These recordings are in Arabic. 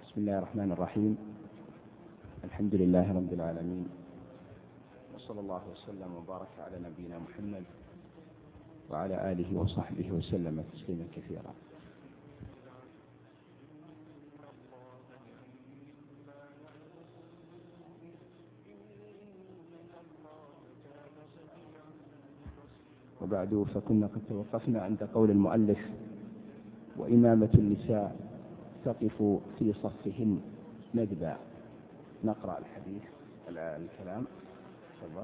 بسم الله الرحمن الرحيم. الحمد لله رب العالمين، وصلى الله وسلم وبارك على نبينا محمد وعلى آله وصحبه وسلم تسليما كثيرا. وبعد، فكنا قد توقفنا عند قول المؤلف: وإمامة النساء تقف في صفهن ندبا. نقرأ الحديث الكلام. تفضل.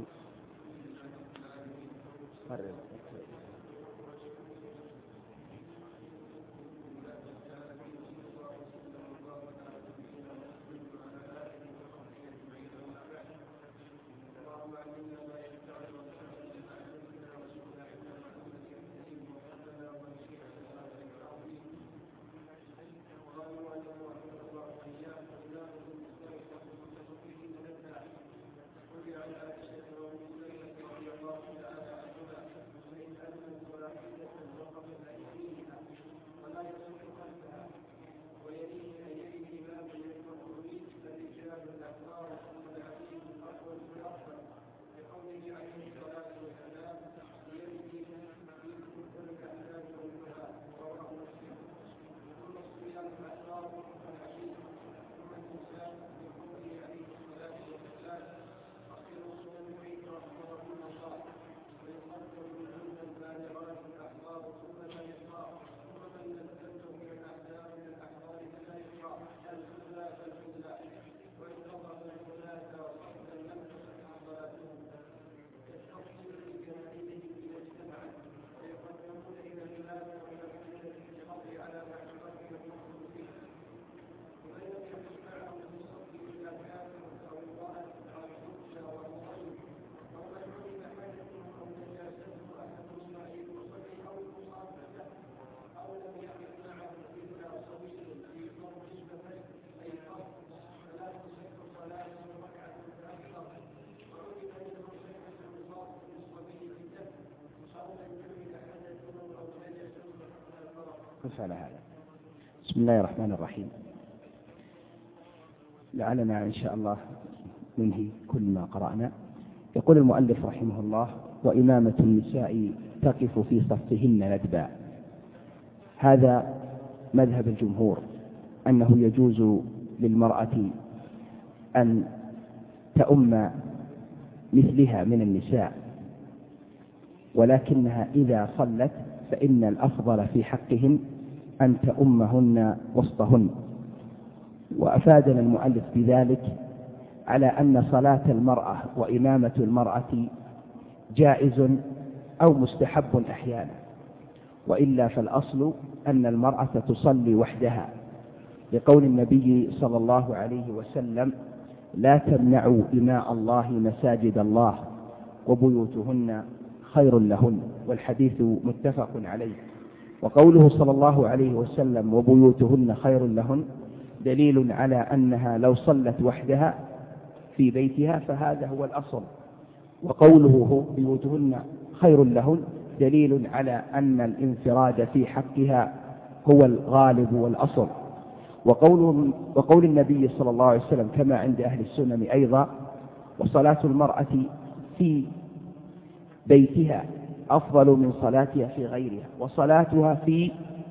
على هذا. بسم الله الرحمن الرحيم. لعلنا إن شاء الله ننهي كل ما قرأنا. يقول المؤلف رحمه الله: وإمامة النساء تقف في صفهن ندبا. هذا مذهب الجمهور، أنه يجوز للمرأة أن تؤم مثلها من النساء، ولكنها إذا صلت فإن الأفضل في حقهن أن تؤمهن وسطهن. وأفادنا المؤلف بذلك على أن صلاة المرأة وإمامة المرأة جائز أو مستحب أحيانا، وإلا فالأصل أن المرأة تصلي وحدها، لقول النبي صلى الله عليه وسلم: لا تمنعوا إماء الله مساجد الله وبيوتهن خير لهن. والحديث متفق عليه. وقوله صلى الله عليه وسلم: وبيوتهن خير لهن، دليل على أنها لو صلت وحدها في بيتها فهذا هو الأصل. وقوله بيوتهن خير لهن دليل على أن الانفراد في حقها هو الغالب والأصل. وقول النبي صلى الله عليه وسلم كما عند أهل السنن أيضا: وصلاة المرأة في بيتها أفضل من صلاتها في غيرها، وصلاتها في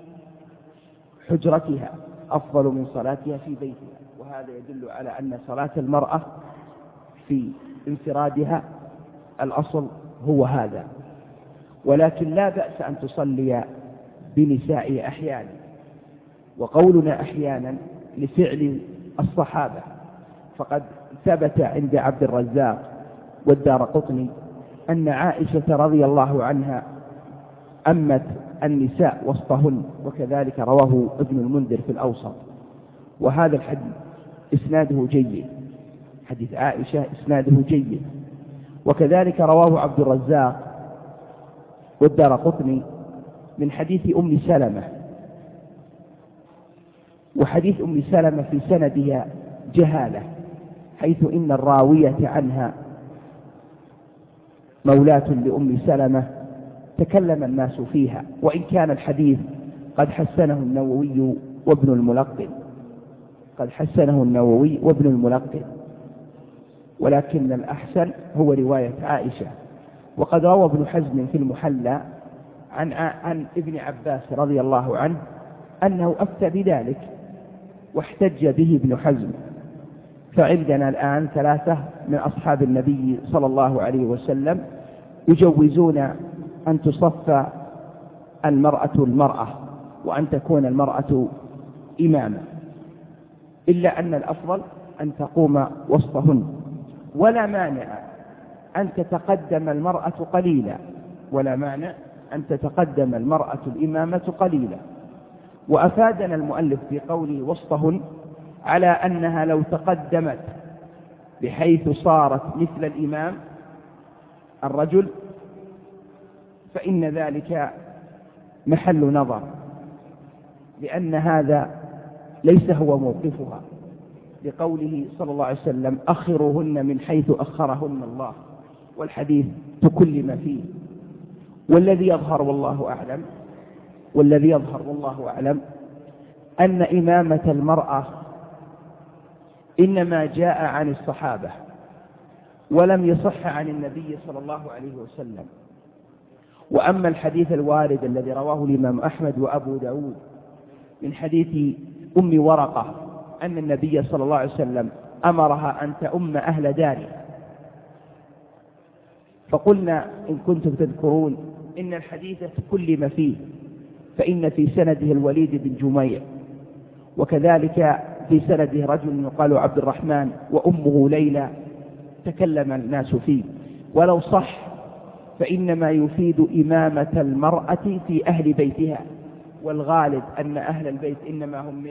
حجرتها أفضل من صلاتها في بيتها. وهذا يدل على أن صلاة المرأة في انفرادها الأصل هو هذا. ولكن لا بأس أن تصلي بنساء أحيانا، وقولنا أحيانا لفعل الصحابة، فقد ثبت عند عبد الرزاق والدارقطني أن عائشة رضي الله عنها أمت النساء وسطهن، وكذلك رواه ابن المنذر في الأوسط. وهذا الحديث إسناده جيد، حديث عائشة إسناده جيد. وكذلك رواه عبد الرزاق والدارقطني من حديث أم سلمة، وحديث أم سلمة في سندها جهالة، حيث إن الراوية عنها مولاة لأم سلمة تكلم الناس فيها، وإن كان الحديث قد حسنه النووي وابن الملقن. قد حسنه النووي وابن الملقن، ولكن الأحسن هو رواية عائشة. وقد روى ابن حزم في المحلى عن ابن عباس رضي الله عنه أنه أفتى بذلك واحتج به ابن حزم. فعندنا الآن 3 من أصحاب النبي صلى الله عليه وسلم يجوزون أن تصفى المرأة وأن تكون المرأة إماما، إلا أن الأفضل أن تقوم وسطهن، ولا مانع أن تتقدم المرأة قليلا، ولا مانع أن تتقدم المرأة الإمامة قليلا. وأفادنا المؤلف في قوله وسطهن على أنها لو تقدمت بحيث صارت مثل الإمام الرجل فإن ذلك محل نظر، لأن هذا ليس هو موقفها، لقوله صلى الله عليه وسلم أخروهن من حيث أخرهن الله، والحديث تكلم فيه. والذي يظهر والله أعلم أن إمامة المرأة إنما جاء عن الصحابة ولم يصح عن النبي صلى الله عليه وسلم. وأما الحديث الوارد الذي رواه الإمام أحمد وأبو داود من حديث أم ورقة أن النبي صلى الله عليه وسلم أمرها أن تؤم أهل داره، فقلنا إن كنتم تذكرون إن الحديث تكلم فيه، فإن في سنده الوليد بن جميع، وكذلك في سنده رجل يقال عبد الرحمن وأمه ليلى تكلم الناس فيه. ولو صح فإنما يفيد إمامة المرأة في أهل بيتها، والغالب أن أهل البيت إنما هم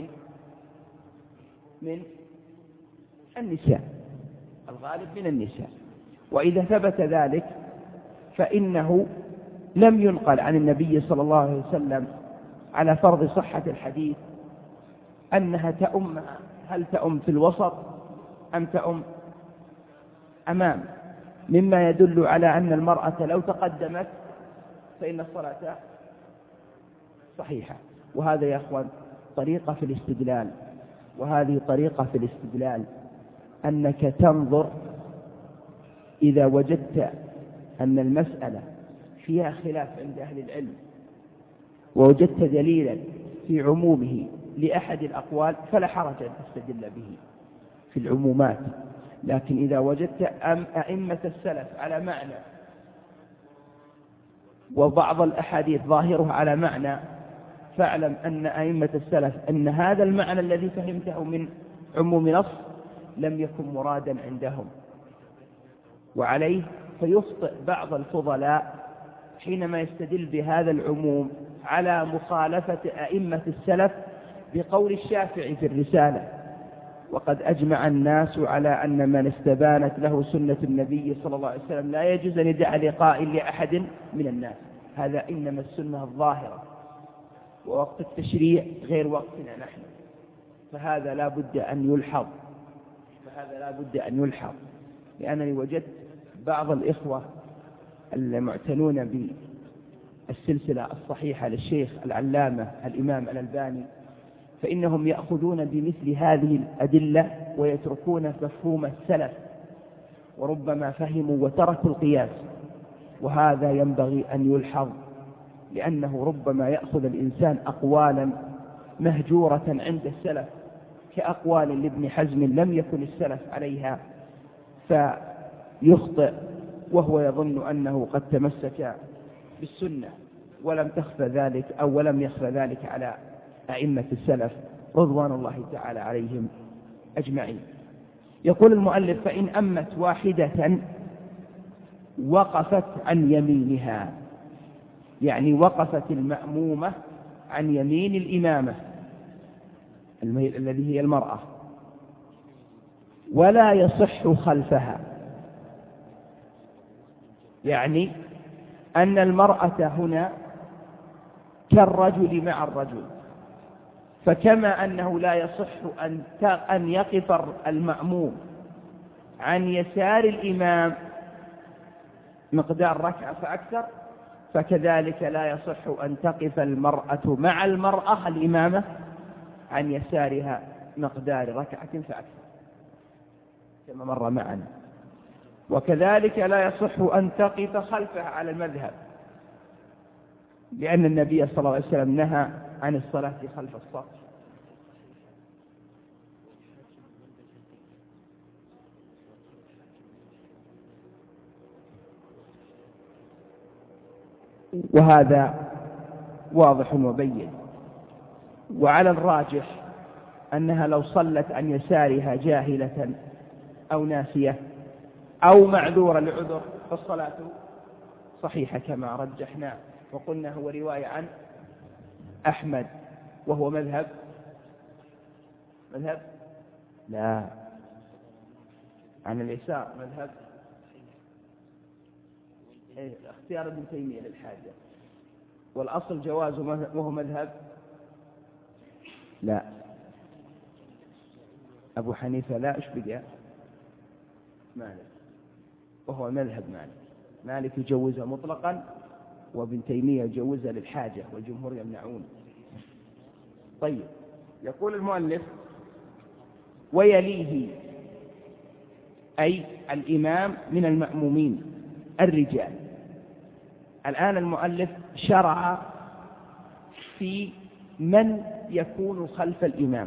من النساء، الغالب من النساء. وإذا ثبت ذلك فإنه لم ينقل عن النبي صلى الله عليه وسلم على فرض صحة الحديث أنها تؤم، هل تؤم في الوسط أم تؤم أمام، مما يدل على أن المرأة لو تقدمت فإن الصلاة صحيحة. وهذا يا أخوان طريقة في الاستدلال، وهذه طريقة في الاستدلال أنك تنظر إذا وجدت أن المسألة فيها خلاف عند أهل العلم ووجدت دليلا في عمومه لأحد الأقوال فلا حرج أن تستدل به في العمومات. لكن إذا وجدت أئمة السلف على معنى وبعض الأحاديث ظاهرها على معنى، فاعلم أن أئمة السلف أن هذا المعنى الذي فهمته من عموم نص لم يكن مرادا عندهم، وعليه فيخطئ بعض الفضلاء حينما يستدل بهذا العموم على مخالفة أئمة السلف بقول الشافعي في الرسالة: وقد أجمع الناس على أن من استبانت له سنة النبي صلى الله عليه وسلم لا يجوز أن يدع لقاء لأحد من الناس. هذا إنما السنة الظاهرة، ووقت التشريع غير وقتنا نحن، فهذا لا بد أن يلحظ. لأنني وجدت بعض الإخوة المعتنون بالسلسلة الصحيحة للشيخ العلامة الإمام الألباني، فإنهم يأخذون بمثل هذه الأدلة ويتركون مفهوم السلف، وربما فهموا وتركوا القياس، وهذا ينبغي أن يلحظ، لأنه ربما يأخذ الإنسان أقوالا مهجورة عند السلف كأقوال لابن حزم لم يكن السلف عليها، فيخطئ وهو يظن أنه قد تمسك بالسنة، ولم يخفى ذلك على أئمة السلف رضوان الله تعالى عليهم أجمعين. يقول المؤلف: فإن أمت واحدة وقفت عن يمينها، يعني وقفت المأمومة عن يمين الإمامة الذي هي المرأة، ولا يصح خلفها، يعني أن المرأة هنا كالرجل مع الرجل، فكما أنه لا يصح أن يقف المأموم عن يسار الإمام مقدار ركعة فأكثر، فكذلك لا يصح أن تقف المرأة مع المرأة الإمامة عن يسارها مقدار ركعة فأكثر كما مر معنا. وكذلك لا يصح أن تقف خلفه على المذهب، لأن النبي صلى الله عليه وسلم نهى عن الصلاة خلف الصف. وهذا واضح وبين. وعلى الراجح أنها لو صلت عن يسارها جاهلة أو ناسية أو معذورة لعذر فالصلاة صحيحة كما رجحنا وقلنا هو رواية عن أحمد، وهو مذهب لا عن اليسار، مذهب اختيار ابن تيمية للحاجة، والأصل جوازه وهو مذهب لا أبو حنيفة لا أشبه مالك، وهو مذهب مالك يجوزها مطلقا، وابن تيمية يجوزها للحاجة، والجمهور يمنعون. طيب، يقول المؤلف ويليه أي الإمام من المأمومين الرجال. الآن المؤلف شرع في من يكون خلف الإمام،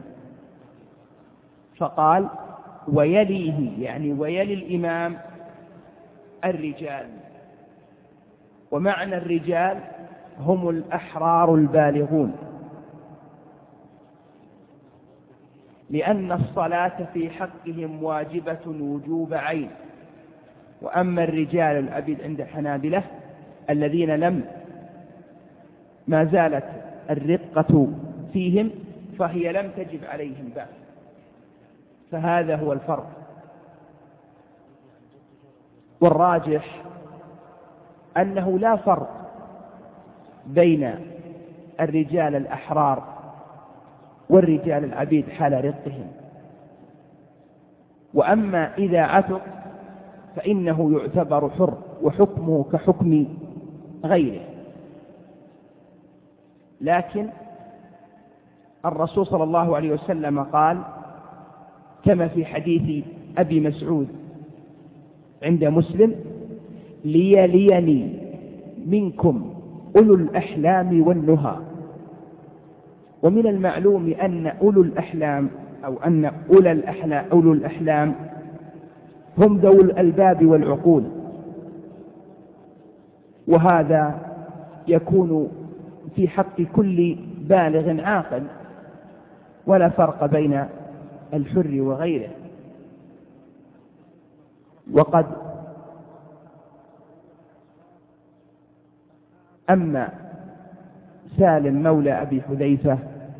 فقال ويليه يعني ويلي الإمام الرجال. ومعنى الرجال هم الأحرار البالغون، لأن الصلاة في حقهم واجبة وجوب عين. وأما الرجال العبيد عند الحنابلة الذين ما زالت الرقة فيهم فهي لم تجب عليهم بعد، فهذا هو الفرق. والراجح أنه لا فرق بين الرجال الأحرار والرجال العبيد حال رقهم. وأما إذا عتق فإنه يعتبر حر وحكمه كحكم غيره. لكن الرسول صلى الله عليه وسلم قال كما في حديث أبي مسعود عند مسلم ليليني منكم أولو الأحلام والنهى. ومن المعلوم أن أولو الأحلام أو أن أولو الأحلام هم ذو الألباب والعقول، وهذا يكون في حق كل بالغ عاقل، ولا فرق بين الحر وغيره. وقد أما سالم مولى أبي حذيفة،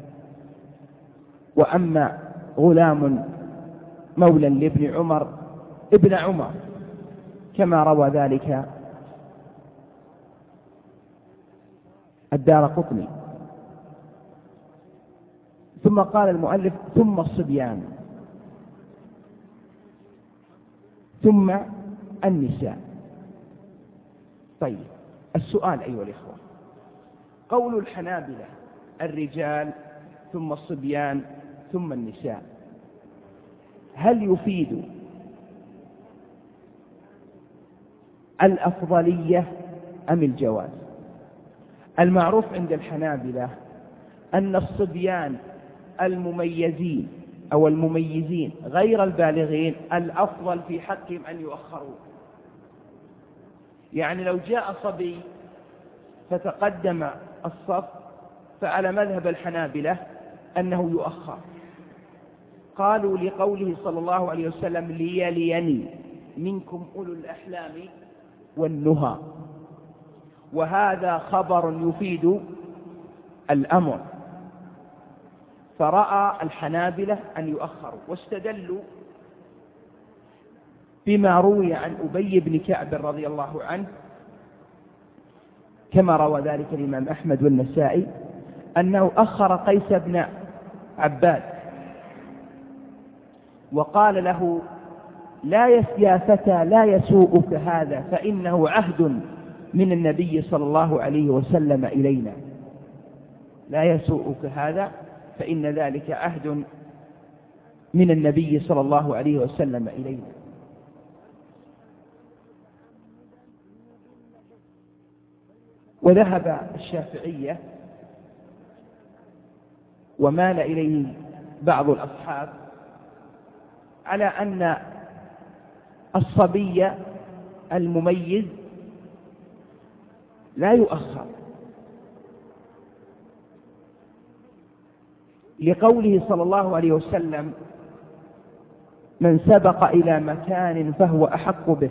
وأما غلام مولى لابن عمر ابن عمر كما روى ذلك الدارقطني. ثم قال المؤلف ثم الصبيان ثم النساء. طيب، السؤال أيها الإخوة، قول الحنابلة الرجال ثم الصبيان ثم النساء هل يفيد الأفضلية أم الجواز؟ المعروف عند الحنابلة أن الصبيان المميزين أو المميزين غير البالغين الأفضل في حقهم أن يؤخروا. يعني لو جاء صبي فتقدم الصف فعلى مذهب الحنابلة أنه يؤخر. قالوا لقوله صلى الله عليه وسلم ليليني منكم أولو الأحلام والنهى، وهذا خبر يفيد الأمر، فرأى الحنابلة أن يؤخروا، واستدلوا بما روي عن أبي بن كعب رضي الله عنه كما روى ذلك الإمام أحمد والنسائي أنه أخر قيس بن عباد وقال له يا فتى لا يسوءك هذا فإنه عهد من النبي صلى الله عليه وسلم إلينا. لا يسوءك هذا فإن ذلك عهد من النبي صلى الله عليه وسلم إلينا. وذهب الشافعية ومال إليه بعض الأصحاب على أن الصبي المميز لا يؤخر، لقوله صلى الله عليه وسلم: من سبق إلى مكان فهو أحق به.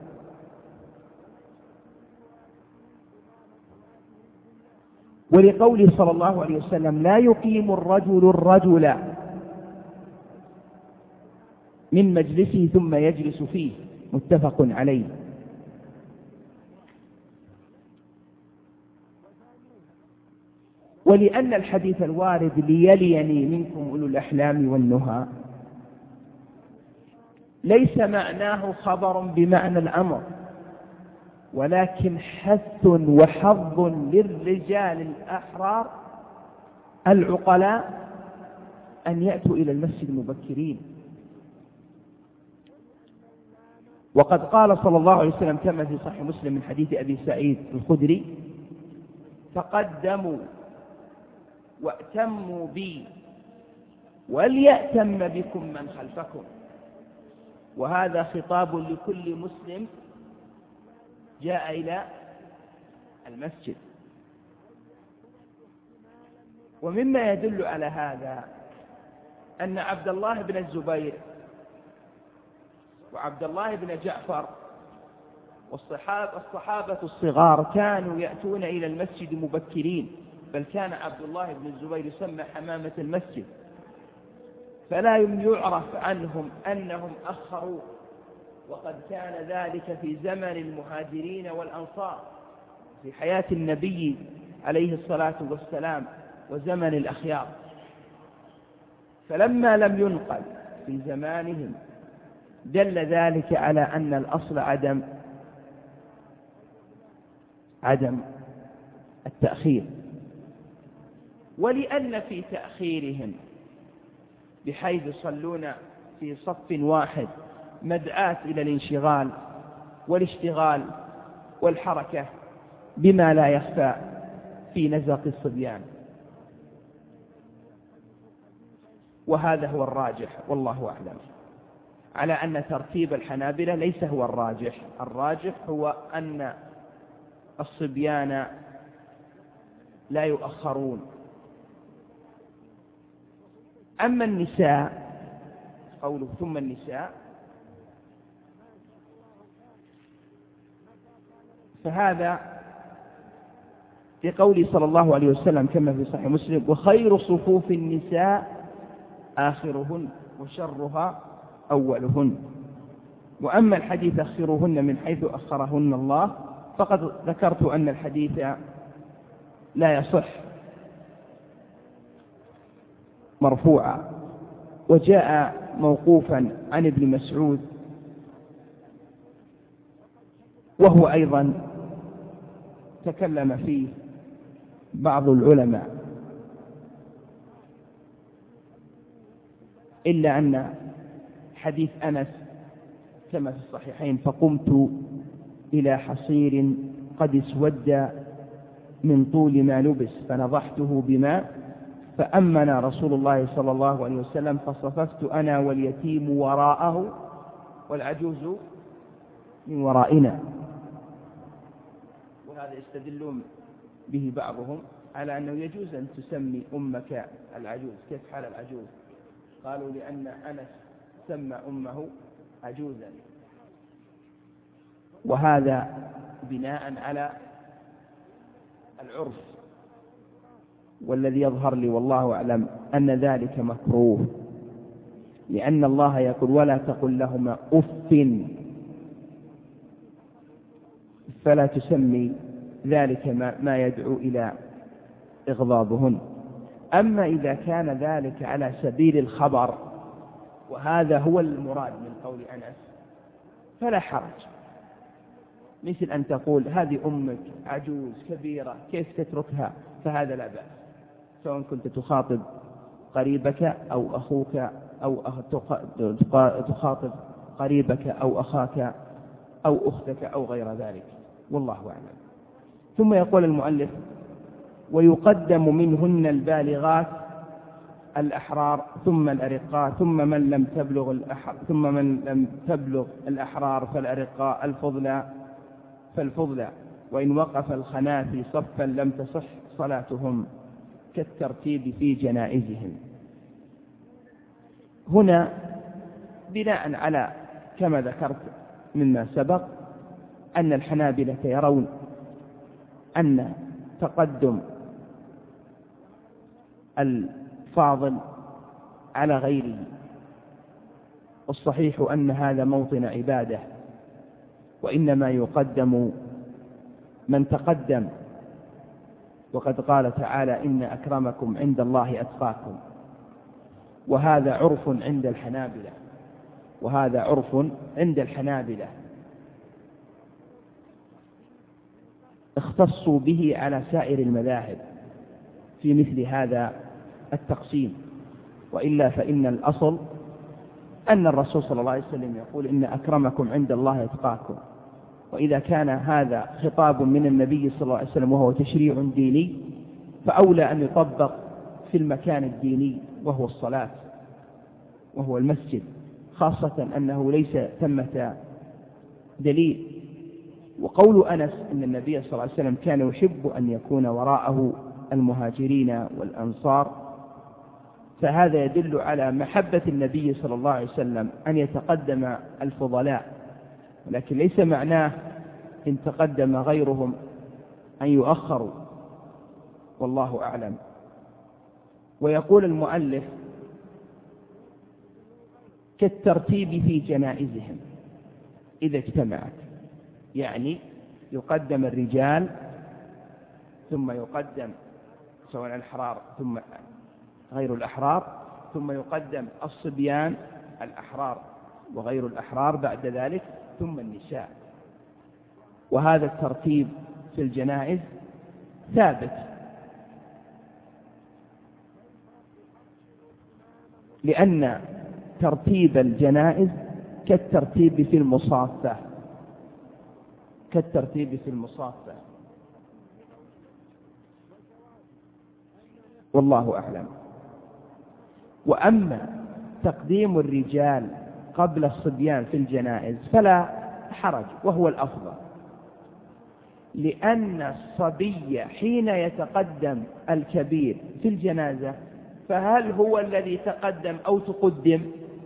ولقوله صلى الله عليه وسلم: لا يقيم الرجل من مجلسه ثم يجلس فيه، متفق عليه. ولأن الحديث الوارد ليليني منكم أولو الأحلام والنهى ليس معناه خبر بمعنى الأمر، ولكن حث وحظ للرجال الأحرار العقلاء أن يأتوا إلى المسجد مبكرين. وقد قال صلى الله عليه وسلم كما في صحيح مسلم من حديث أبي سعيد الخدري: تقدموا وأتموا بي وليأتم بكم من خلفكم. وهذا خطاب لكل مسلم جاء إلى المسجد. ومما يدل على هذا أن عبد الله بن الزبير وعبد الله بن جعفر والصحابة الصغار كانوا يأتون إلى المسجد مبكرين، بل كان عبد الله بن الزبير يسمى حمامة المسجد، فلا يعرف عنهم أنهم أخروا، وقد كان ذلك في زمن المهاجرين والأنصار في حياة النبي عليه الصلاة والسلام وزمن الأخيار. فلما لم ينقل في زمانهم دل ذلك على أن الأصل عدم التأخير. ولأن في تأخيرهم بحيث يصلون في صف واحد مدعاة إلى الانشغال والاشتغال والحركة بما لا يخفى في نزق الصبيان. وهذا هو الراجح والله أعلم، على أن ترتيب الحنابلة ليس هو الراجح. الراجح هو أن الصبيان لا يؤخرون. أما النساء، قوله ثم النساء، فهذا في قوله صلى الله عليه وسلم كما في صحيح مسلم: وخير صفوف النساء آخرهن وشرها أولهن. وأما الحديث أخرهن من حيث أخرهن الله فقد ذكرت أن الحديث لا يصح مرفوعا، وجاء موقوفا عن ابن مسعود، وهو أيضا تكلم فيه بعض العلماء، إلا أن حديث أنس كما في الصحيحين: فقمت إلى حصير قد اسود من طول ما لبس فنضحته بماء فأمن رسول الله صلى الله عليه وسلم فصففت أنا واليتيم وراءه والعجوز من ورائنا. وهذا يستدلون به بعضهم على أنه يجوز أن تسمي أمك العجوز. كيف حال العجوز؟ قالوا لأن أنس سمى أمه عجوزا، وهذا بناء على العرف. والذي يظهر لي والله أعلم أن ذلك مكروه، لأن الله يقول: ولا تقل لهما أف، فلا تسمي ذلك ما يدعو إلى إغضابهن. أما إذا كان ذلك على سبيل الخبر، وهذا هو المراد من قول أنس، فلا حرج، مثل أن تقول: هذه أمك عجوز كبيرة كيف تتركها؟ فهذا لا بأس، سواء كنت تخاطب قريبك أو أخوك أو تخاطب قريبك أو أخاك أو أختك أو غير ذلك، والله أعلم. ثم يقول المؤلف: ويقدم منهن البالغات الأحرار ثم الأرقاء ثم من لم تبلغ الأحرار فالأرقاء فالفضلى وإن وقف الخناثي صفا لم تصح صلاتهم كالترتيب في جنائزهم. هنا بناء على كما ذكرت مما سبق أن الحنابلة يرون أن تقدم الفاضل على غيره، والصحيح أن هذا موطن عبادة، وإنما يقدم من تقدم، وقد قال تعالى: إن أكرمكم عند الله أتقاكم. وهذا عرف عند الحنابلة، اختصوا به على سائر المذاهب في مثل هذا التقسيم، وإلا فإن الأصل أن الرسول صلى الله عليه وسلم يقول: إن أكرمكم عند الله أتقاكم. وإذا كان هذا خطاب من النبي صلى الله عليه وسلم وهو تشريع ديني، فأولى أن يطبق في المكان الديني وهو الصلاة وهو المسجد، خاصة أنه ليس ثمة دليل. وقول أنس إن النبي صلى الله عليه وسلم كان يحب أن يكون وراءه المهاجرين والأنصار، فهذا يدل على محبة النبي صلى الله عليه وسلم أن يتقدم الفضلاء، ولكن ليس معناه إن تقدم غيرهم أن يؤخروا، والله أعلم. ويقول المؤلف: كالترتيب في جنائزهم إذا اجتمعت، يعني يقدم الرجال ثم يقدم سواء الأحرار ثم غير الأحرار، ثم يقدم الصبيان الأحرار وغير الأحرار بعد ذلك، ثم النساء. وهذا الترتيب في الجنائز ثابت، لأن ترتيب الجنائز كالترتيب في المصافة، والله أعلم. وأما تقديم الرجال قبل الصبيان في الجنائز فلا حرج، وهو الأفضل، لأن الصبي حين يتقدم الكبير في الجنازة فهل هو الذي تقدم أو تقدم؟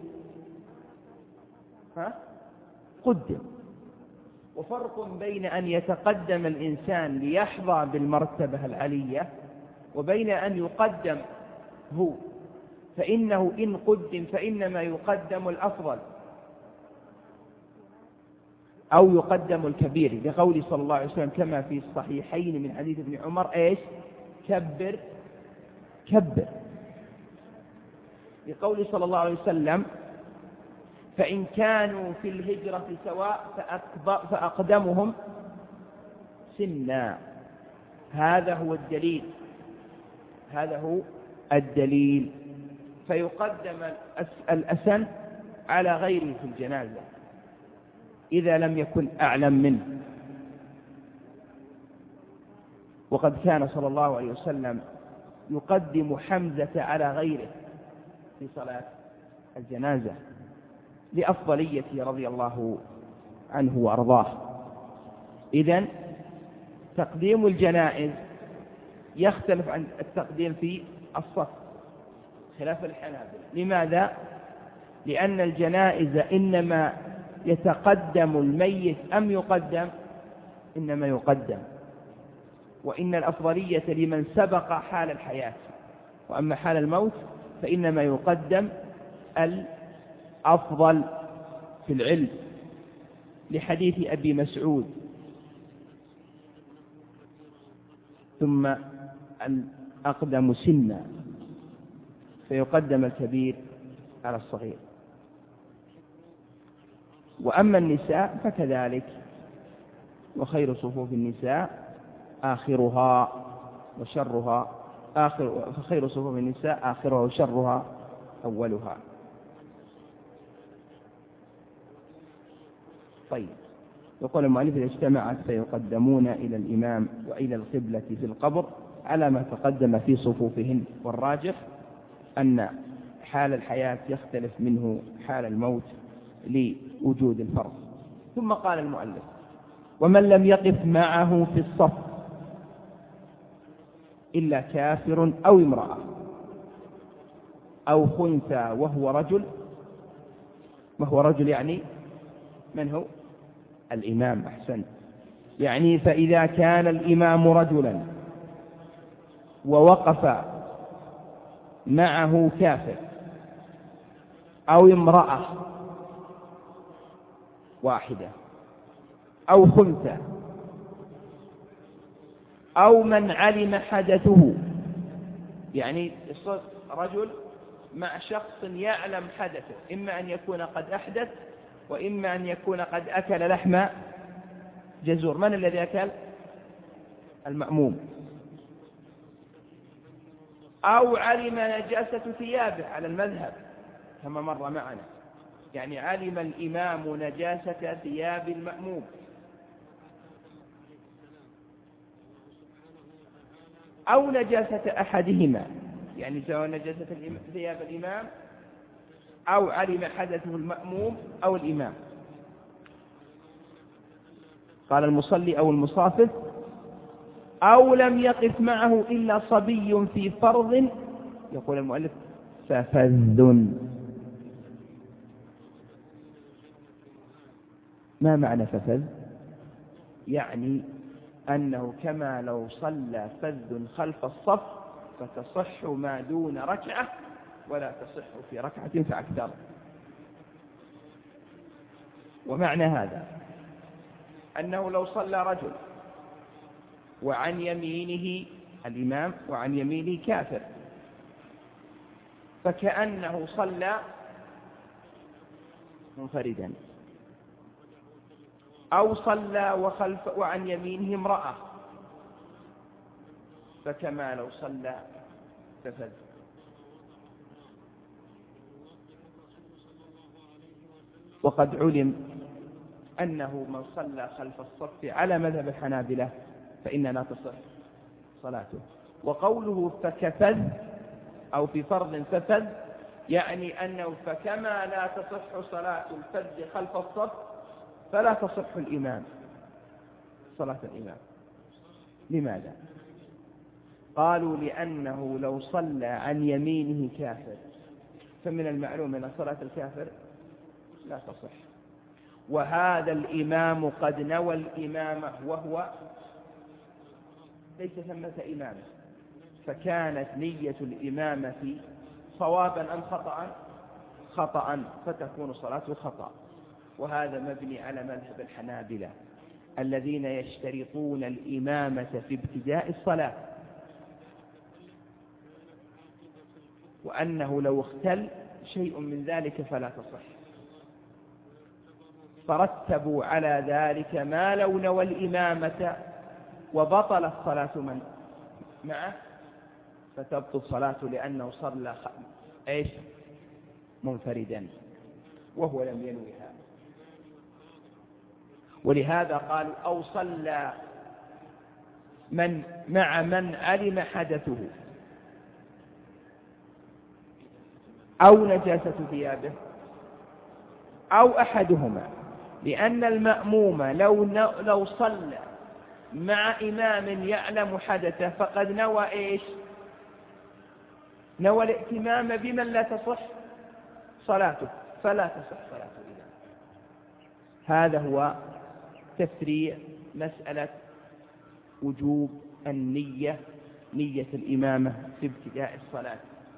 قدم. وفرق بين أن يتقدم الإنسان ليحظى بالمرتبة العلية وبين أن يقدم هو، فإنه إن قدم فإنما يقدم الأفضل أو يقدم الكبير، لقول صلى الله عليه وسلم كما في الصحيحين من حديث ابن عمر: إيش؟ كبر كبر. لقول صلى الله عليه وسلم: فإن كانوا في الهجرة سواء فأقدمهم سنا. هذا هو الدليل، فيقدم الأسن على غيره في الجنازة إذا لم يكن أعلم منه. وقد كان صلى الله عليه وسلم يقدم حمزة على غيره في صلاة الجنازة لأفضليته رضي الله عنه وأرضاه. إذن تقديم الجنائز يختلف عن التقديم في الصف خلاف الحنابلة. لماذا؟ لأن الجنائز إنما يتقدم الميت أم يقدم؟ إنما يقدم، وإن الأفضلية لمن سبق حال الحياة، وأما حال الموت فإنما يقدم الأفضل في العلم، لحديث أبي مسعود: ثم الأقدم سنا، فيقدم الكبير على الصغير. وأما النساء فكذلك: وخير صفوف النساء آخرها وشرها فخير صفوف النساء آخرها وشرها أولها. طيب، يقول المؤلف: إذا اجتمعت فيقدمون إلى الإمام وإلى القبلة في القبر على ما تقدم في صفوفهن، والراجح أن حال الحياة يختلف منه حال الموت لوجود الفرق. ثم قال المؤلف: ومن لم يقف معه في الصف إلا كافر أو امرأة أو خنثى وهو رجل يعني من هو؟ الإمام. أحسن. يعني فإذا كان الإمام رجلا ووقف معه كافر أو امرأة واحدة أو خنثى أو من علم حدثه، يعني رجل مع شخص يعلم حدثه، إما أن يكون قد أحدث وإما أن يكون قد أكل لحم جزور. من الذي أكل؟ المأموم. أو علم نجاسة ثيابه على المذهب كما مر معنا، يعني علم الإمام نجاسة ثياب المأموم، أو نجاسة أحدهما، يعني سواء نجاسة ثياب الإمام أو علم حدثه المأموم أو الإمام. قال المصلي أو المصافف: أو لم يقف معه إلا صبي في فرض، يقول المؤلف: ففذ. ما معنى ففذ؟ يعني أنه كما لو صلى فذ خلف الصف فتصح ما دون ركعة ولا تصح في ركعة فأكثر. ومعنى هذا أنه لو صلى رجل وعن يمينه الإمام وعن يمينه كافر، فكأنه صلى منفردا، أو صلى وعن يمينه امرأة، فكما لو صلى ففذ. وقد علم أنه من صلى خلف الصف على مذهب الحنابلة فإنها لا تصح صلاته. وقوله فكفذ أو في فرض ففذ يعني أنه فكما لا تصح صلاة الفذ خلف الصف فلا تصح صلاة الإمام. لماذا؟ قالوا: لأنه لو صلى عن يمينه كافر فمن المعلوم أن صلاة الكافر لا تصح، وهذا الإمام قد نوى الإمامة وهو ليس ثمة إمامة، فكانت نية الإمامة صوابا أم خطأ فتكون صلاة خطأ. وهذا مبني على مذهب الحنابلة الذين يشترطون الإمامة في ابتداء الصلاة، وأنه لو اختل شيء من ذلك فلا تصح، فرتبوا على ذلك ما لو نوى الإمامة وبطل الصلاة من معه فتبطل صلاته لأنه صلى منفردا وهو لم ينوها. ولهذا قالوا: أو صلى مع من علم حدثه أو نجاسة ثيابه أو أحدهما، لأن المأموم لو صلى مع إمام يعلم حدثه فقد نوى نوى الائتمام بمن لا تصح صلاته فلا تصح صلاة الإمام. هذا هو تفريع مسألة وجوب نية الإمامة في ابتداء الصلاة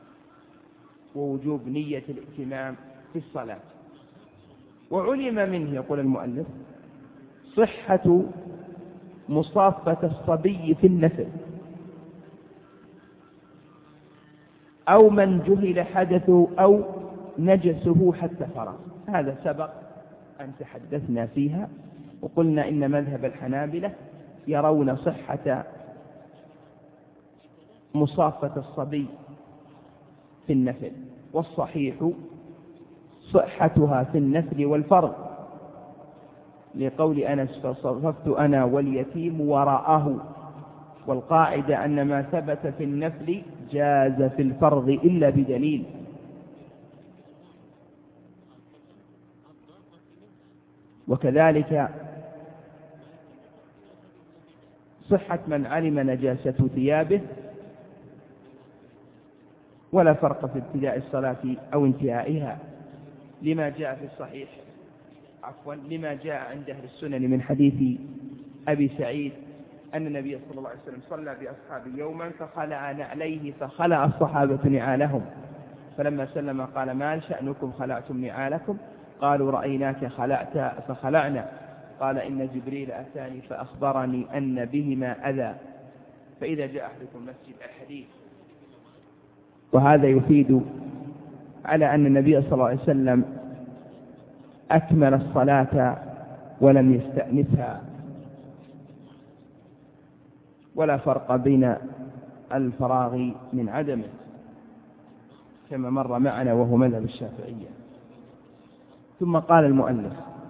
ووجوب نية الائتمام في الصلاة. وعلم منه، يقول المؤلف، صحة مصافة الصبي في النفل أو من جهل حدثه أو نجسه حتى فرغ. هذا سبق أن تحدثنا فيها وقلنا إن مذهب الحنابلة يرون صحة مصافة الصبي في النفل، والصحيح صحتها في النفل والفرض، لقول أنس فصففت أنا واليتيم وراءه. والقاعدة أن ما ثبت في النفل جاز في الفرض إلا بدليل. وكذلك صحة من علم نجاسة ثيابه، ولا فرق في ابتداء الصلاة أو انتهائها، لما جاء في الصحيح لما جاء عند أهل السنن من حديث أبي سعيد أن النبي صلى الله عليه وسلم صلى بأصحابه يوما فخلع نعليه فخلع الصحابة نعالهم، فلما سلم قال ما شأنكم خلعتم نعالكم؟ قالوا رأيناك خلعت فخلعنا. قال إن جبريل أتاني فأخبرني أن بهما أذى، فإذا جاء أحدكم مسجد الحديث. وهذا يفيد على أن النبي صلى الله عليه وسلم أكمل الصلاة ولم يستأنسها، ولا فرق بين الفراغ من عدمه كما مر معنا وهو مذهب الشافعية. ثم قال المؤلف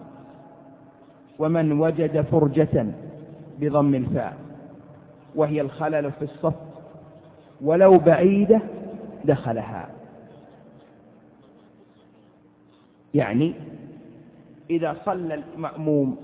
ومن وجد فرجة بضم الفاء وهي الخلل في الصف ولو بعيدة دخلها. يعني إذا صلى المأموم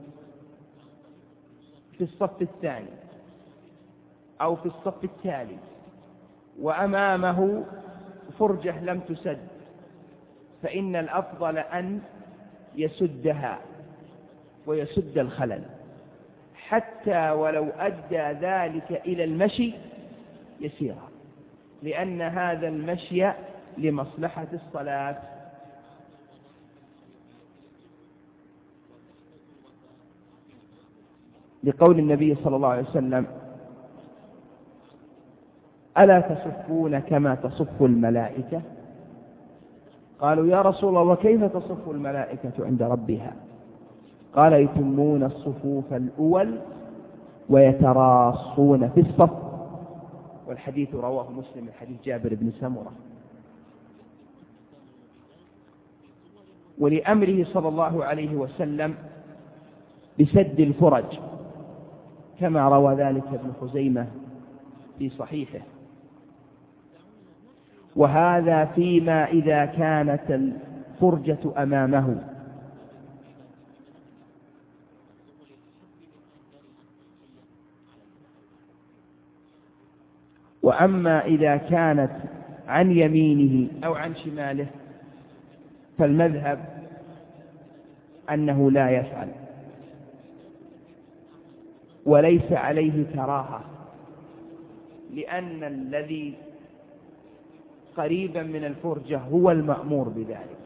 في الصف الثاني أو في الصف التالي وأمامه فرجة لم تسد، فإن الأفضل أن يسدها ويسد الخلل، حتى ولو أدى ذلك إلى المشي يسيرا، لأن هذا المشي لمصلحة الصلاة. لقول النبي صلى الله عليه وسلم ألا تصفون كما تصف الملائكة؟ قالوا يا رسول الله كيف تصف الملائكة عند ربها؟ قال يتمون الصفوف الأول ويتراصون في الصف. والحديث رواه مسلم من حديث جابر بن سمرة. ولأمره صلى الله عليه وسلم بسد الفرج كما روى ذلك ابن خزيمة في صحيحه. وهذا فيما إذا كانت الفرجة أمامه، وأما إذا كانت عن يمينه أو عن شماله فالمذهب أنه لا يفعل، وليس عليه كراهة، لأن الذي قريبا من الفرجة هو المأمور بذلك.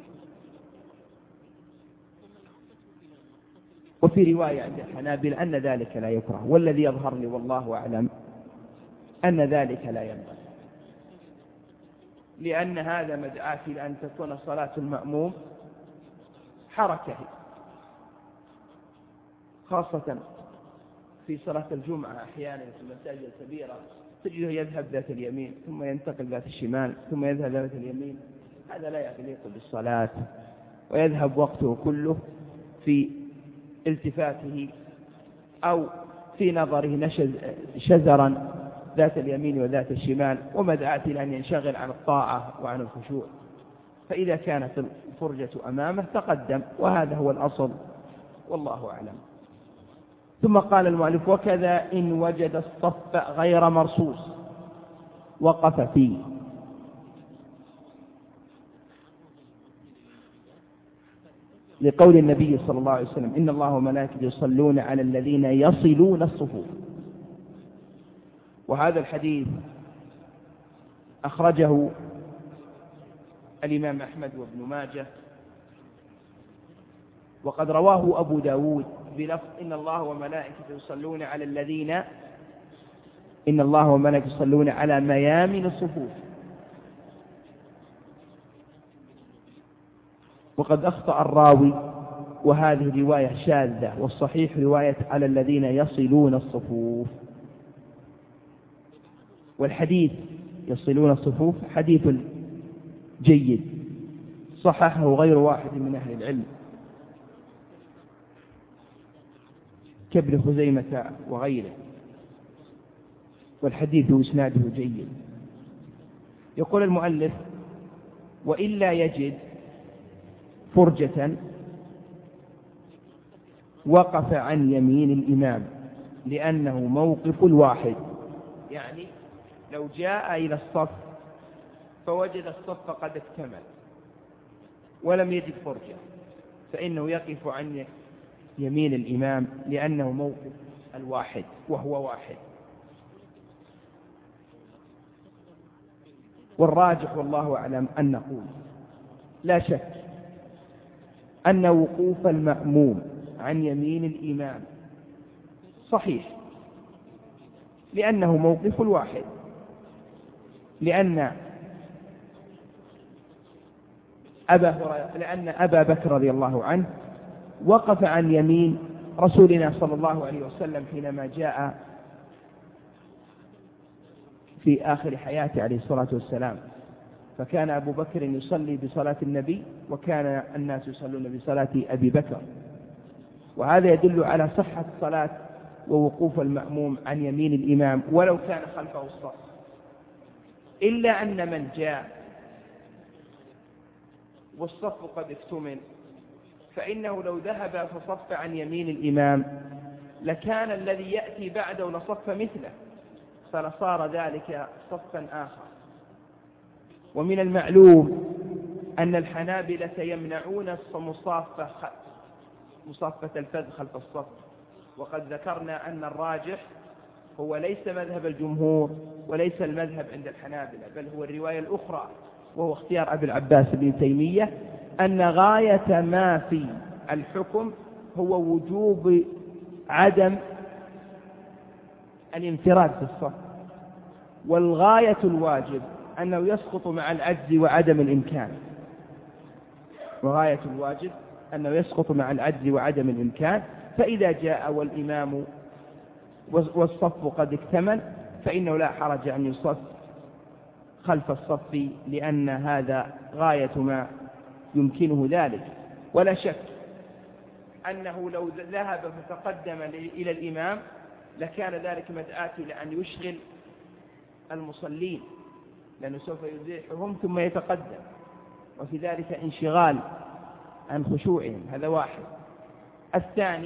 وفي رواية عند الحنابلة أن ذلك لا يكره، والذي يظهر لي والله أعلم أن ذلك لا ينبغي، لأن هذا مدعاة لأن تكون صلاة المأموم حركة، خاصة في صلاة الجمعة أحيانا في المساجد الكبيرة تجده يذهب ذات اليمين ثم ينتقل ذات الشمال ثم يذهب ذات اليمين. هذا لا يليق بالصلاة، ويذهب وقته كله في التفاته أو في نظره شزرا ذات اليمين وذات الشمال، ومدعاة لأن ينشغل عن الطاعة وعن الخشوع. فإذا كانت الفرجة أمامه تقدم، وهذا هو الأصل والله أعلم. ثم قال المؤلف وكذا إن وجد الصف غير مرصوص وقف فيه. لقول النبي صلى الله عليه وسلم إن الله وملائكته يصلون على الذين يصلون الصفوف. وهذا الحديث أخرجه الإمام أحمد وابن ماجه، وقد رواه أبو داود بلفظ إن الله وملائكته يصلون على الذين إن الله وملائكته يصلون على ميامن الصفوف. وقد أخطأ الراوي، وهذه رواية شاذة، والصحيح رواية على الذين يصلون الصفوف. والحديث يصلون الصفوف حديث جيد صححه غير واحد من أهل العلم. كابن خزيمة وغيره، والحديث إسناده جيد. يقول المؤلف: وإلا يجد فرجة وقف عن يمين الإمام لأنه موقف الواحد. يعني لو جاء إلى الصف فوجد الصف قد اكتمل ولم يجد فرجة فإنه يقف عن يمين الإمام لأنه موقف الواحد وهو واحد. والراجح والله أعلم أن نقول لا شك أن وقوف المأموم عن يمين الإمام صحيح لأنه موقف الواحد، لأن أبا بكر رضي الله عنه وقف عن يمين رسولنا صلى الله عليه وسلم حينما جاء في آخر حياته عليه الصلاة والسلام، فكان أبو بكر يصلي بصلاة النبي وكان الناس يصلون بصلاة أبي بكر، وهذا يدل على صحة الصلاة ووقوف المأموم عن يمين الإمام ولو كان خلفه الصف. إلا أن من جاء والصف قد اكتمل فإنه لو ذهب فصف عن يمين الإمام لكان الذي يأتي بعده لصف مثله، فلصار ذلك صفا آخر. ومن المعلوم أن الحنابلة يمنعون مصافة الفذ خلف الصف، وقد ذكرنا أن الراجح هو ليس مذهب الجمهور وليس المذهب عند الحنابلة، بل هو الرواية الأخرى وهو اختيار أبي العباس بن تيمية، أن غاية ما في الحكم هو وجوب عدم الانفراد في الصف، والغاية الواجب أنه يسقط مع العجز وعدم الإمكان، وغاية الواجب أنه يسقط مع العجز وعدم الإمكان. فإذا جاء والإمام والصف قد اكتمل فإنه لا حرج أن يصف خلف الصف، لأن هذا غاية ما يمكنه ذلك. ولا شك أنه لو ذهب فتقدم إلى الإمام لكان ذلك مدعاة لأن يشغل المصلين، لأنه سوف يزيحهم ثم يتقدم، وفي ذلك انشغال عن خشوعهم. هذا واحد. الثاني،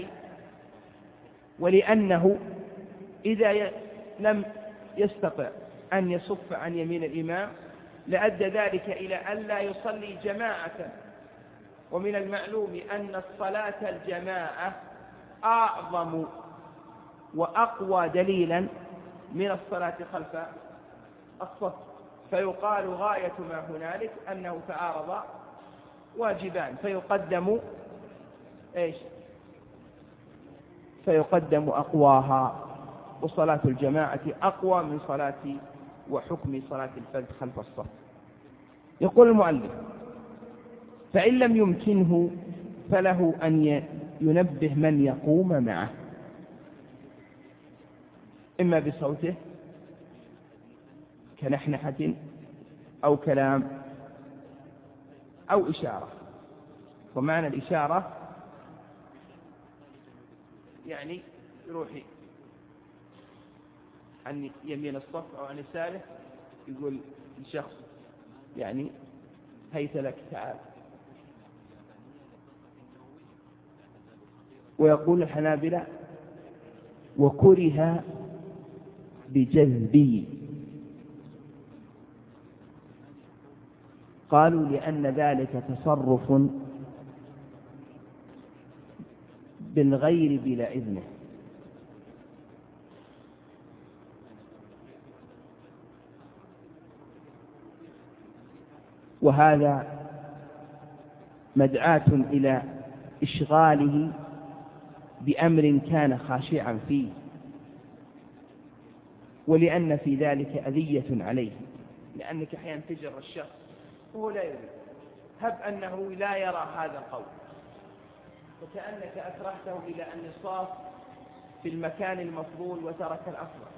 ولأنه إذا لم يستطع أن يصف عن يمين الإمام لأدى ذلك إلى أن لا يصلي جماعة، ومن المعلوم أن الصلاة الجماعة أعظم وأقوى دليلا من الصلاة خلف الصف، فيقال غاية ما هنالك أنه تعارض واجبان فيقدم أقواها، وصلاة الجماعة أقوى من صلاة وحكم صلاة الفرد خلف الصف. يقول المؤلف: فإن لم يمكنه فله أن ينبه من يقوم معه، إما بصوته كنحنحة أو كلام أو إشارة. ومعنى الإشارة يعني يروحي عن يمين الصف أو عن يساره، يقول الشخص يعني هيت لك تعال. ويقول الحنابلة: وكره بجذبي، قالوا لأن ذلك تصرف بالغير بلا إذنه. وهذا مدعاة إلى إشغاله بأمر كان خاشعا فيه، ولأن في ذلك أذية عليه، لأنك أحيانا تجر الشخص وهو لا يريد، هب أنه لا يرى هذا القول، فكأنك أكرهته إلى أن يصاف في المكان المفضول وترك الأفضل،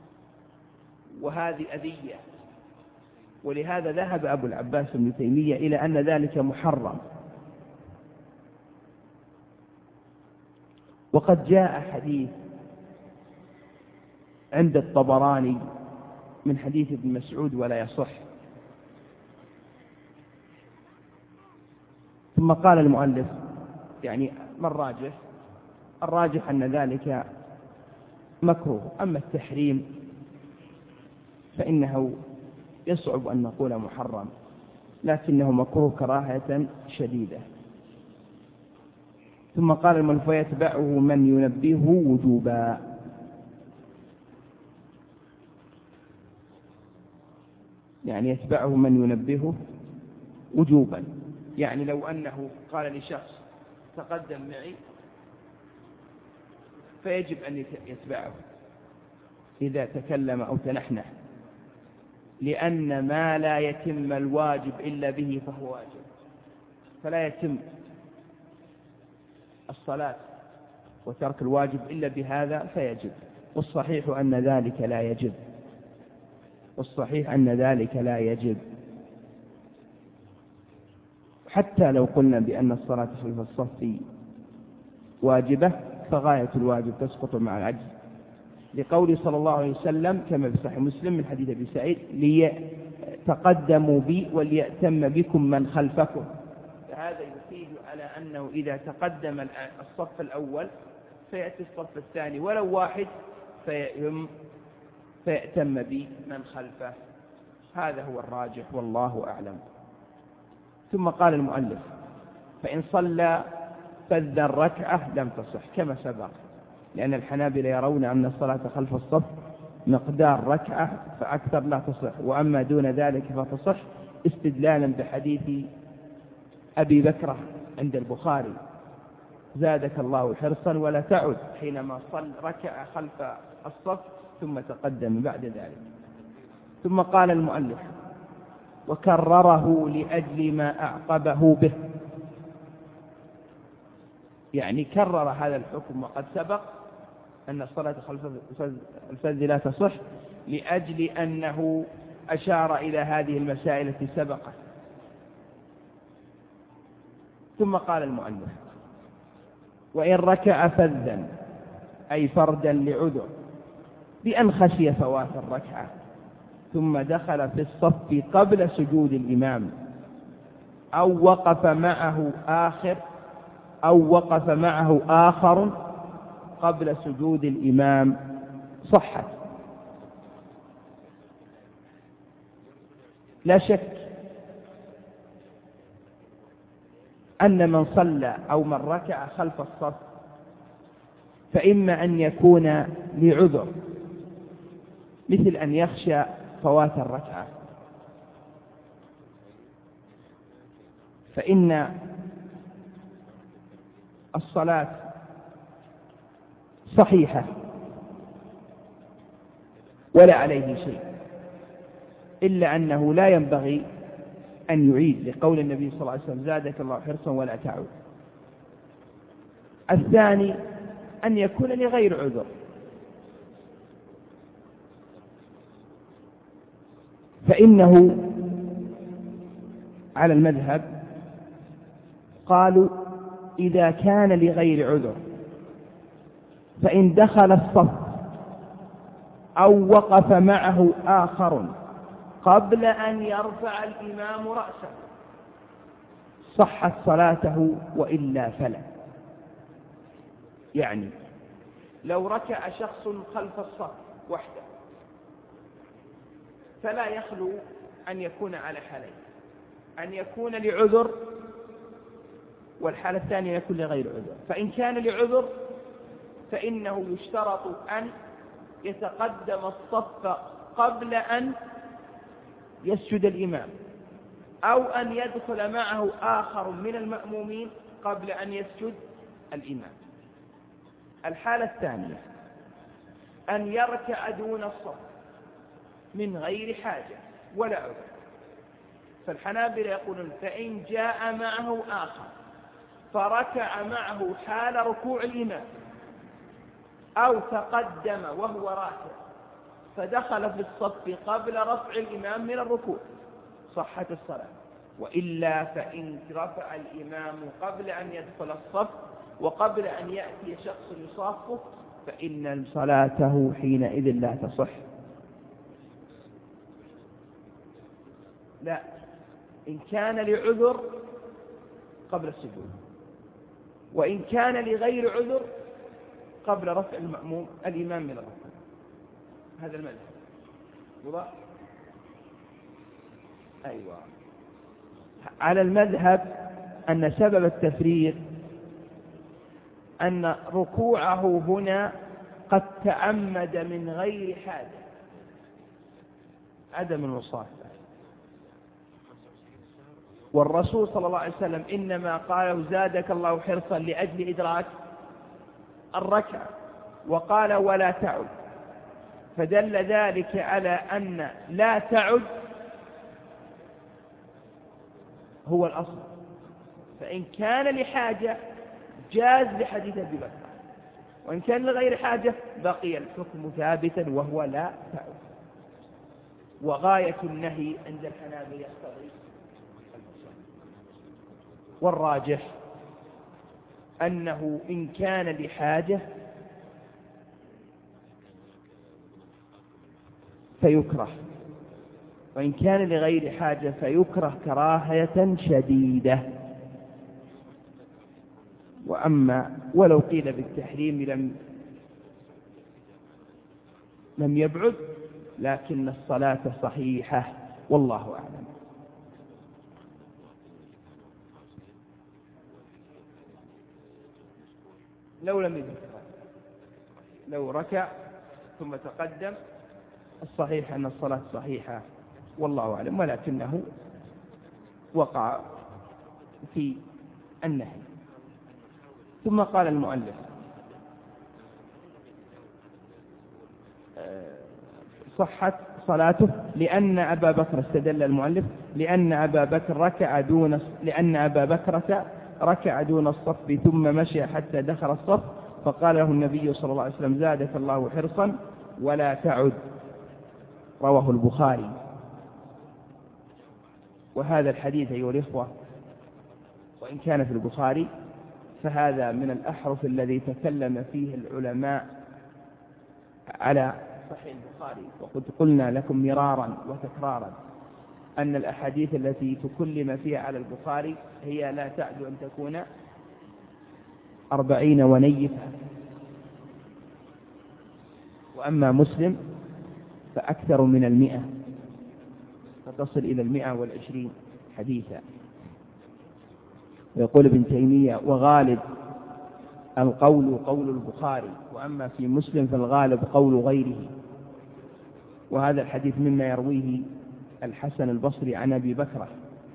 وهذه أذية. ولهذا ذهب أبو العباس بن تيمية إلى أن ذلك محرم. وقد جاء حديث عند الطبراني من حديث ابن مسعود ولا يصح. ثم قال المؤلف يعني ما الراجح؟ الراجح أن ذلك مكروه، أما التحريم فإنه يصعب أن نقول محرم، لكنه مكروه كراهة شديدة. ثم قال المؤلف ويتبعه من ينبهه وجوبا. يعني يتبعه من ينبهه وجوبا، يعني لو أنه قال لشخص تقدم معي فيجب أن يتبعه إذا تكلم أو تنحنح، لأن ما لا يتم الواجب إلا به فهو واجب، فلا يتم الصلاة وترك الواجب إلا بهذا فيجب. والصحيح أن ذلك لا يجب، والصحيح أن ذلك لا يجب. حتى لو قلنا بأن الصلاة خلف الصف واجبة فغاية الواجب تسقط مع العجز، لقول صلى الله عليه وسلم كما في صحيح مسلم من حديث أبي سعيد ليتقدموا بي وليأتم بكم من خلفكم. فهذا يفيد على أنه إذا تقدم الصف الأول فيأتي الصف الثاني ولو واحد فيأتم بي من خلفه. هذا هو الراجح والله أعلم. ثم قال المؤلف فإن صلى فذا الركعة لم تصح كما سبق، لأن الحنابلة يرون أن الصلاة خلف الصف مقدار ركعة فأكثر لا تصح، وأما دون ذلك فتصح، استدلالا بحديث أبي بكرة عند البخاري زادك الله حرصا ولا تعد، حينما صل ركع خلف الصف ثم تقدم بعد ذلك. ثم قال المؤلف وكرره لأجل ما أعقبه به، يعني كرر هذا الحكم وقد سبق أن الصلاة خلف الفذ لا تصح، لأجل أنه أشار إلى هذه المسائل التي سبقت. ثم قال المؤلف وإن ركع فذا أي فردا لعذر بأن خشي فوات الركعة ثم دخل في الصف قبل سجود الإمام أو وقف معه آخر قبل سجود الإمام صحت. لا شك أن من صلى أو من ركع خلف الصف فإما أن يكون لعذر مثل أن يخشى فوات الركعة، فإن الصلاة صحيحة ولا عليه شيء، إلا أنه لا ينبغي أن يعيد، لقول النبي صلى الله عليه وسلم زادك الله حرصا ولا تعود. الثاني أن يكون لغير عذر، فإنه على المذهب قالوا إذا كان لغير عذر فإن دخل الصف أو وقف معه آخر قبل أن يرفع الإمام رأسه صحت صلاته وإلا فلا. يعني لو ركع شخص خلف الصف وحده فلا يخلو أن يكون على حالين، أن يكون لعذر والحالة الثانية يكون لغير عذر. فإن كان لعذر فإنه يشترط أن يتقدم الصف قبل أن يسجد الإمام أو أن يدخل معه آخر من المأمومين قبل أن يسجد الإمام. الحالة الثانية أن يركع دون الصف من غير حاجة ولا عذر، فالحنابلة يقولون فإن جاء معه آخر فركع معه حال ركوع الإمام أو تقدم وهو راكع فدخل في الصف قبل رفع الإمام من الركوع صحت الصلاة. وإلا فإن رفع الإمام قبل أن يدخل الصف وقبل أن يأتي شخص يصافه فإن صلاته حينئذ لا تصح. لا، إن كان لعذر قبل السجود، وإن كان لغير عذر قبل رفع الإمام من الركعة. هذا المذهب واضح؟ أيوة. على المذهب أن سبب التفريق أن ركوعه هنا قد تعمد من غير حاجة، عدم المصافحة، والرسول صلى الله عليه وسلم إنما قال زادك الله حرصا لأجل إدراك الركعة، وقال ولا تعد، فدل ذلك على أن لا تعد هو الأصل. فإن كان لحاجة جاز لحديث أبي بكر، وإن كان لغير حاجة بقي الحكم ثابتا وهو لا تعد. وغاية النهي عند الحنابلة يقتضي المصافحة، والراجح أنه إن كان لحاجة فيكره، وإن كان لغير حاجة فيكره كراهية شديدة. وأما ولو قيل بالتحريم لم يبعد، لكن الصلاة صحيحة والله أعلم. لو لم يدرك، لو ركع ثم تقدم، الصحيح أن الصلاة صحيحة والله أعلم، ولكنه وقع في النهي. ثم قال المؤلف صحت صلاته لأن أبا بكر، استدل المؤلف لأن أبا بكر ركع دون الصف ثم مشى حتى دخل الصف، فقال له النبي صلى الله عليه وسلم زادك الله حرصا ولا تعد، رواه البخاري. وهذا الحديث أيها الإخوة وإن كان في البخاري فهذا من الأحرف الذي تكلم فيه العلماء على صحيح البخاري. وقد قلنا لكم مرارا وتكرارا أن الأحاديث التي تكلم فيها على البخاري هي لا تعد أن تكون 40 ونيفة، وأما مسلم فأكثر من 100، فتصل إلى 120 حديثا. ويقول ابن تيمية وغالب القول قول البخاري، وأما في مسلم فالغالب قول غيره. وهذا الحديث مما يرويه الحسن البصري عن أبي بكر،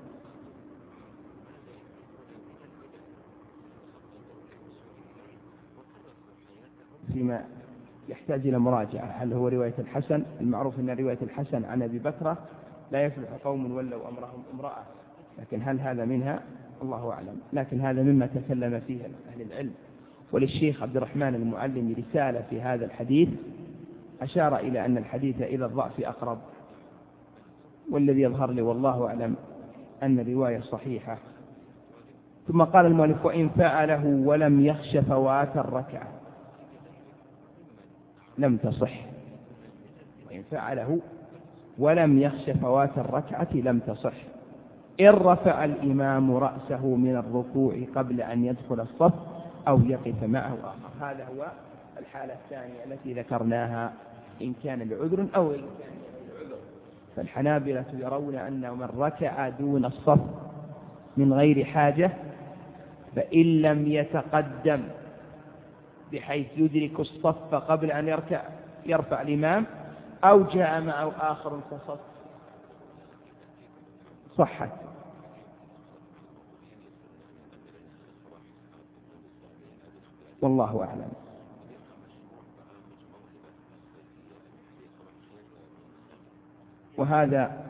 فيما يحتاج إلى مراجعة. هل هو رواية الحسن؟ المعروف أن رواية الحسن عن أبي بكر لا يفلح قوم ولوا أمرهم امرأة، لكن هل هذا منها؟ الله أعلم. لكن هذا مما تكلم فيه أهل العلم. وللشيخ عبد الرحمن المعلم رسالة في هذا الحديث أشار إلى أن الحديث إلى الضعف أقرب، والذي يظهر لي والله أعلم أن الرواية صحيحة. ثم قال المؤلف وإن فعله ولم يخش فوات الركعة لم تصح. وإن فعله ولم يخش فوات الركعة لم تصح إن رفع الإمام رأسه من الركوع قبل أن يدخل الصف أو يقف معه آخر. هذا هو الحالة الثانية التي ذكرناها، إن كان لعذر أو إن كان لعذر. فالحنابلة يرون أن من ركع دون الصف من غير حاجة فإن لم يتقدم بحيث يدرك الصف قبل أن يرفع الإمام أو جاء معه آخر فصف صحت. والله أعلم. وهذا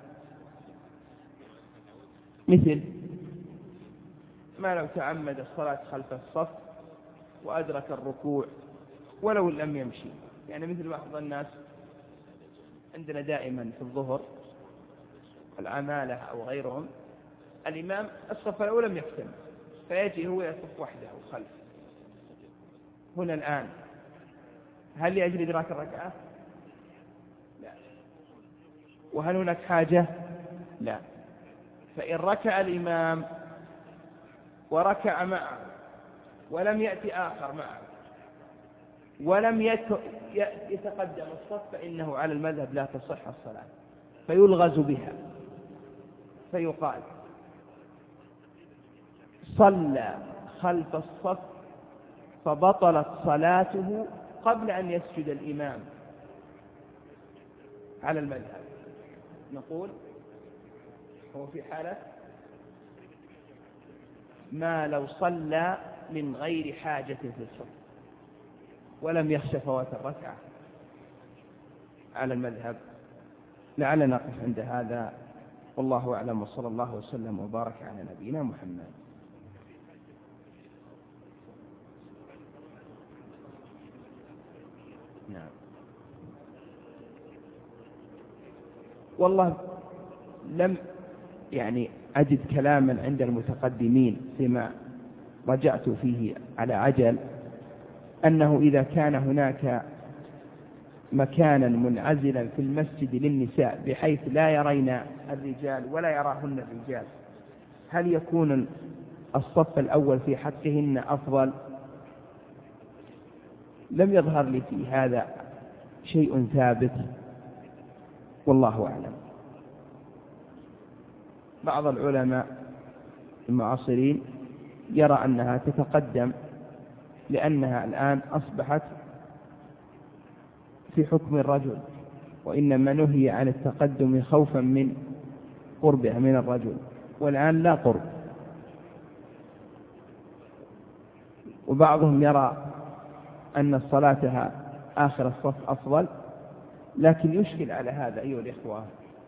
مثل ما لو تعمد الصلاة خلف الصف وأدرك الركوع ولو لم يمشي. يعني مثل بعض الناس عندنا دائما في الظهر العمالة أو غيرهم، الإمام الصف الأول لم يكتمل، فيجي هو يصف وحده خلف. هنا الآن هل لأجل إدراك الركعة؟ لا. وهل هناك حاجة؟ لا. فإن ركع الإمام وركع معه ولم يأتي آخر معه ولم يتقدم الصف فإنه على المذهب لا تصح الصلاة، فيلغز بها، فيقال صلى خلف الصف فبطلت صلاته قبل أن يسجد الإمام على المذهب. نقول هو في حالة ما لو صلى من غير حاجة في الصف ولم يخش فوات الركعة على المذهب. لعلنا نقف عند هذا، والله أعلم، وصلى الله وسلم وبارك على نبينا محمد. نعم. والله لم أجد كلاما عند المتقدمين فيما رجعت فيه على عجل أنه إذا كان هناك مكانا منعزلا في المسجد للنساء بحيث لا يرين الرجال ولا يراهن الرجال، هل يكون الصف الأول في حقهن أفضل؟ لم يظهر لي في هذا شيء ثابت، والله أعلم. بعض العلماء المعاصرين يرى أنها تتقدم لأنها الآن أصبحت في حكم الرجل، وإنما نهي عن التقدم خوفا من قربها من الرجل، والآن لا قرب. وبعضهم يرى أن صلاتها آخر الصف أفضل، لكن يشكل على هذا أيها الإخوة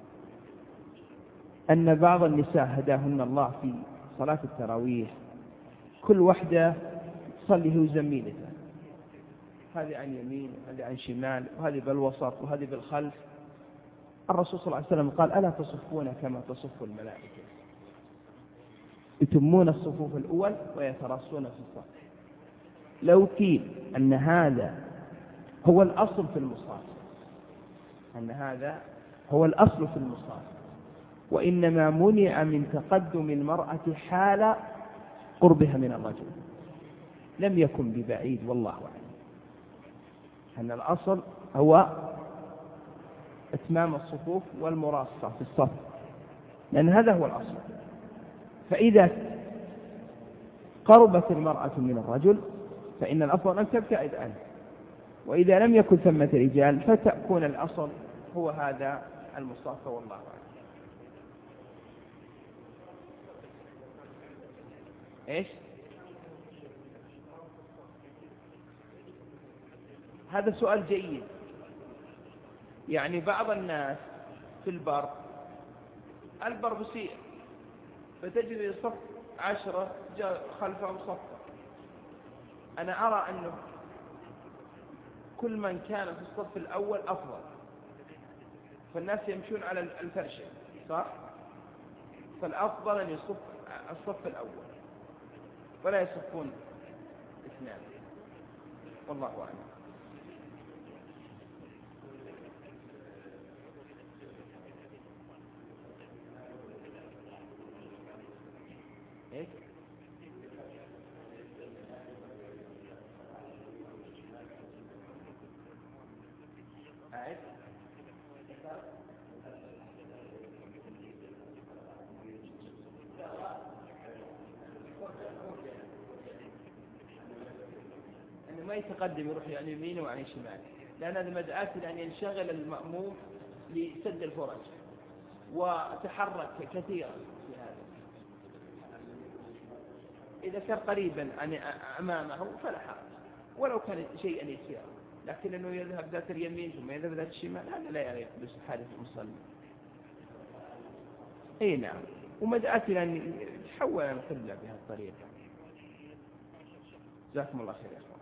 أن بعض النساء هداهن الله في صلاة التراويح كل وحدة تصلي هي زميلته، هذه عن يمين وهذه عن شمال وهذه بالوسط وهذه بالخلف. الرسول صلى الله عليه وسلم قال: ألا تصفون كما تصف الملائكة، يتمون الصفوف الأول ويتراصون في الصف. لو قيل أن هذا هو الأصل في المصاف، أن هذا هو الأصل في المصاف، وإنما منع من تقدم المرأة حال قربها من الرجل، لم يكن ببعيد، والله أعلم، أن الأصل هو إتمام الصفوف والمراصة في الصف، لأن هذا هو الأصل. فإذا قربت المرأة من الرجل فإن الأفضل أن تبتعد عنه، وإذا لم يكن ثمة رجال فتكون الأصل هو هذا المصاف، والله أعلم. إيش؟ هذا سؤال جيد. بعض الناس في البر بسيء، فتجد صف 10 جاء خلفهم صف. أنا أرى أنه كل من كان في الصف الأول أفضل، فالناس يمشون على الفرشة، صح؟ فالأفضل أن يصف الصف الأول ولا يصفون اثنان، والله أعلم. إيه؟ أعد؟ أنه ما يتقدم يروح عن يمينه وعن شماله، لأن هذا مدعاة لأن ينشغل المأموم لسد الفرج وتحرك كثيرا في هذا. إذا كان قريبا أمامه فلا حرج، ولو كان شيئا يسيرا، لكن أنه يذهب ذات اليمين ثم يذهب ذات الشمال هذا لا يليق بحالة المصلي. أي نعم، ومدعاة لأن يتحول القبلة بهذه الطريقة. جزاكم الله خير.